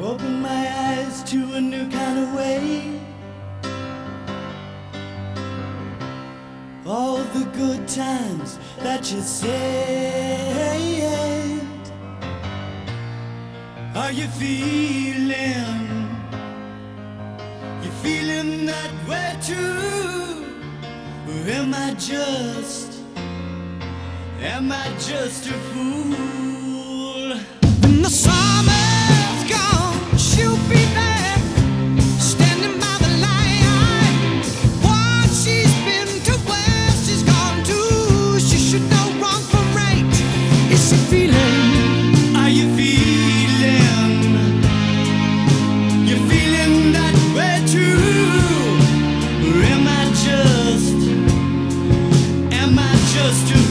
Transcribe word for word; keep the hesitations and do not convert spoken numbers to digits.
Open my eyes to a new kind of way. All the good times that you said. Are you feeling? You feeling that way too? Or am I just, am I just a fool? When the summer's gone, she'll be there, standing by the light. What she's been to, where she's gone to, she should know wrong from right. Is she feeling? Are you feeling? You feeling that way too? Or am I just, am I just a